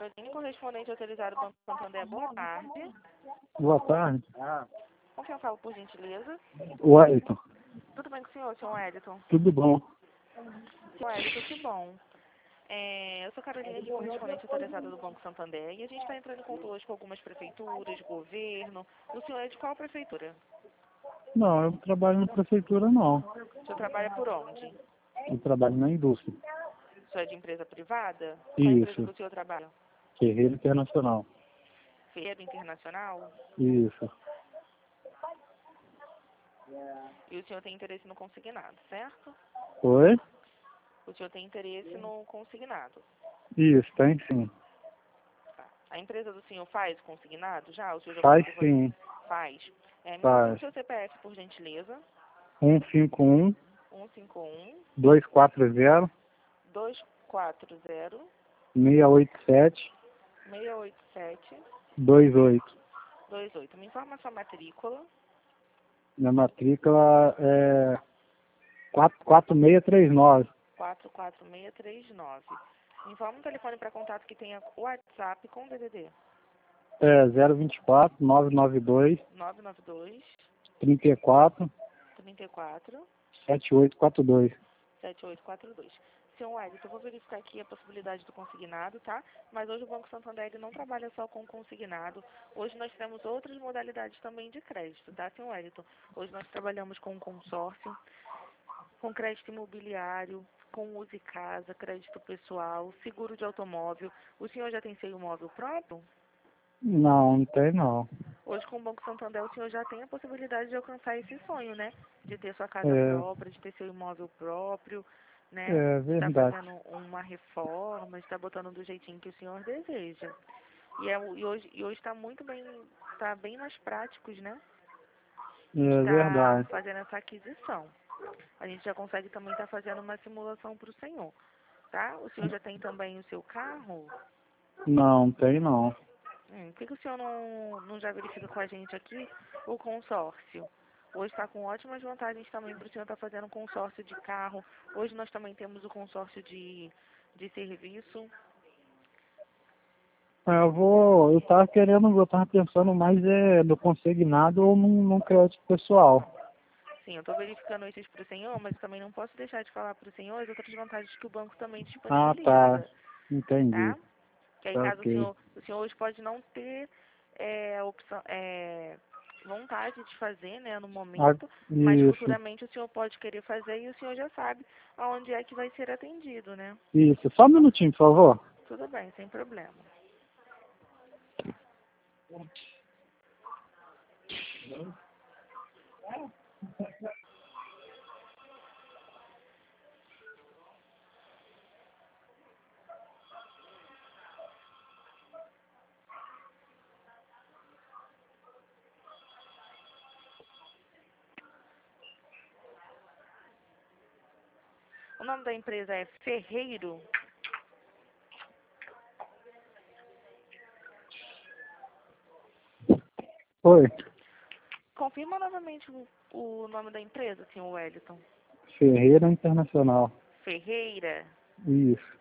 Caroline, correspondente autorizado do Banco Santander. Boa tarde. Boa tarde. Com quem eu falo, por gentileza? O Wellington. Tudo bem com o senhor Wellington? Tudo bom? Senhor Wellington, que bom. Eu sou Carolina, aqui, correspondente autorizada do Banco Santander, e a gente está entrando em contato hoje com algumas prefeituras, governo. O senhor é de qual prefeitura? Não, eu trabalho na prefeitura, não. O senhor trabalha por onde? Eu trabalho na indústria. O senhor é de empresa privada? Qual empresa Isso. que o senhor trabalha? Ferreira Internacional. Ferreira Internacional? Isso. E o senhor tem interesse no consignado, certo? Oi? O senhor tem interesse no consignado. Isso, tem sim. Tá. A empresa do senhor faz consignado já? O senhor já Faz conseguiu sim. fazer? Faz. Me Faz. o seu CPF, por gentileza. 151 151 240 240 687 687 28. 28. Me informa a sua matrícula. Minha matrícula é 4639. 44639. Me informa um telefone para contato que tenha o WhatsApp com DDD. É 024 992 992 34 34 7842. 7842. Senhor Wellington, eu vou verificar aqui a possibilidade do consignado, tá? Mas hoje o Banco Santander ele não trabalha só com consignado. Hoje nós temos outras modalidades também de crédito, tá, senhor Wellington? Hoje nós trabalhamos com consórcio, com crédito imobiliário, com Use Casa, crédito pessoal, seguro de automóvel. O senhor já tem seu imóvel próprio? Não, não tem não. Hoje com o Banco Santander o senhor já tem a possibilidade de alcançar esse sonho, né? De ter sua casa É, própria, de ter seu imóvel próprio, né? é De estar verdade. fazendo uma reforma, de estar botando do jeitinho que o senhor deseja. E hoje está muito bem, está bem mais práticos, né? É Está verdade. fazendo essa aquisição. A gente já consegue também estar fazendo uma simulação para o senhor, tá? O senhor já tem também o seu carro? Não, tem não. Por que o senhor não já verifica com a gente aqui o consórcio? Hoje está com ótimas vantagens também para o senhor estar fazendo consórcio de carro. Hoje nós também temos o consórcio de serviço. Eu tava pensando mais no consignado ou num crédito pessoal. Sim, eu estou verificando esses para o senhor, mas também não posso deixar de falar para o senhor as outras vantagens que o banco também Ah, tá. disponibiliza, Entendi. tá? Que aí Tá caso ok. o senhor hoje pode não ter opção, vontade de fazer, né, no Ah, momento, mas isso. futuramente o senhor pode querer fazer e o senhor já sabe aonde é que vai ser atendido, né? Isso. Só um minutinho, por favor. Tudo bem, sem problema. O nome da empresa é Ferreiro. Oi. Confirma novamente o nome da empresa, senhor Wellington. Ferreira Internacional. Ferreira. Isso.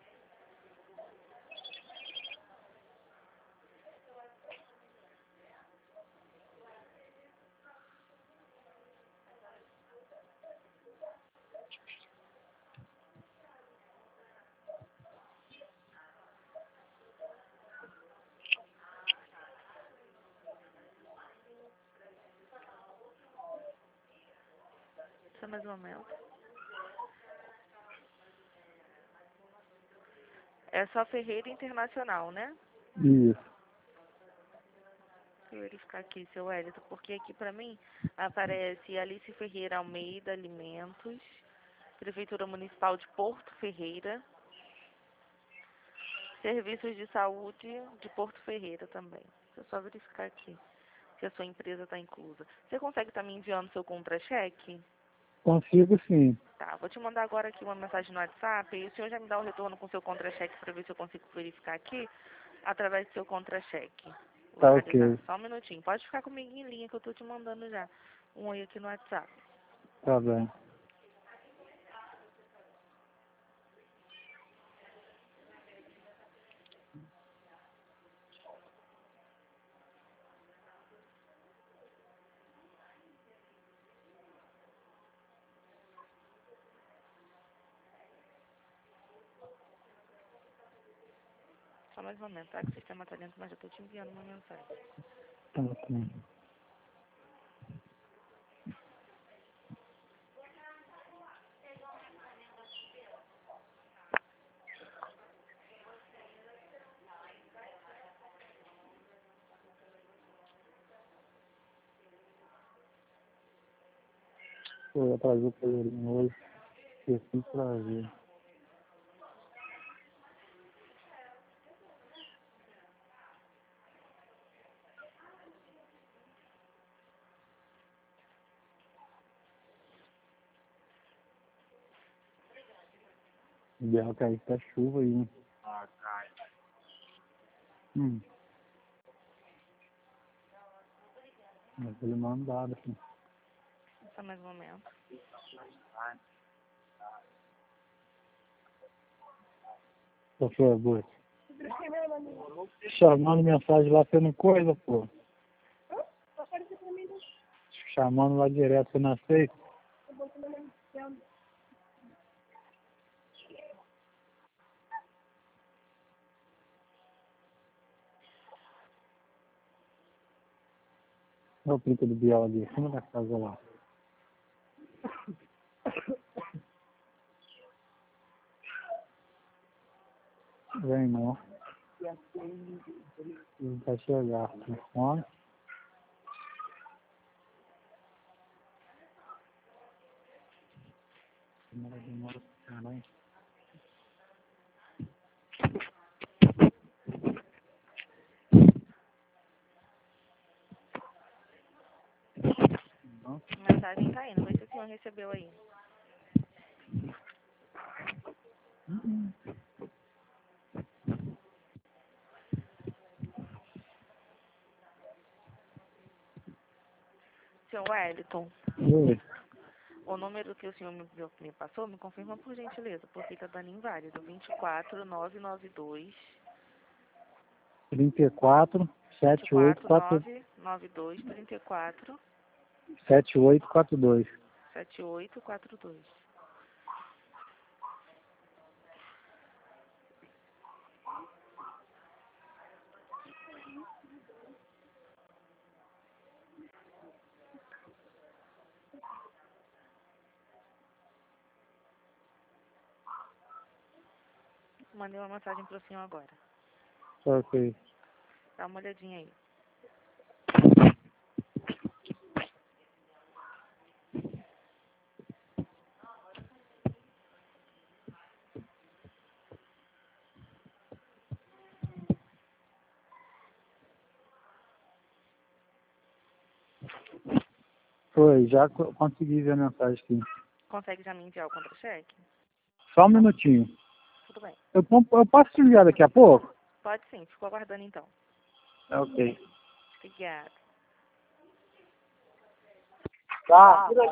Só mais um momento. É só Ferreira Internacional, né? Isso. Deixa eu verificar aqui, seu Wellington, porque aqui pra mim aparece Alice Ferreira Almeida Alimentos, Prefeitura Municipal de Porto Ferreira, Serviços de Saúde de Porto Ferreira também. Deixa eu só verificar aqui se a sua empresa está inclusa. Você consegue estar me enviando seu contra-cheque? Consigo sim. Tá, vou te mandar agora aqui uma mensagem no WhatsApp e o senhor já me dá o retorno com seu contra-cheque para ver se eu consigo verificar aqui através do seu contra-cheque. Tá Localizar. ok. Só um minutinho. Pode ficar comigo em linha que eu tô te mandando já. Um oi aqui no WhatsApp. Tá bem. Só mais um momento, tá? Que o sistema tá lento, mas já tô te enviando uma mensagem. Tá, ok. Pô, eu ia trazer o Pedrinho hoje. Esqueci de trazer. O Biel caiu, tá chuva aí, né? Mas ele mandado, assim. Só mais um momento. Por favor. Chamando mensagem lá, você não coisa, pô. Chamando lá direto, você não aceita? Olha o print do Biel ali, em cima da casa lá. Vem não. Não vai chegar. Telefone. Demora pra caralho. Não. A mensagem tá indo, vê se o senhor recebeu aí. Senhor Wellington, Oi. o número que o senhor me passou, me confirma por gentileza, porque tá dando inválido. 24992 34 78 4 24992 34 7842. 7842. Mandei uma mensagem pro senhor agora. Ok. Dá uma olhadinha aí. Foi, já consegui ver a mensagem aqui. Consegue já me enviar o contra-cheque? Só um minutinho. Tudo bem. Eu posso te ligar daqui a pouco? Pode sim, ficou aguardando então. Ok. Obrigada. Tá.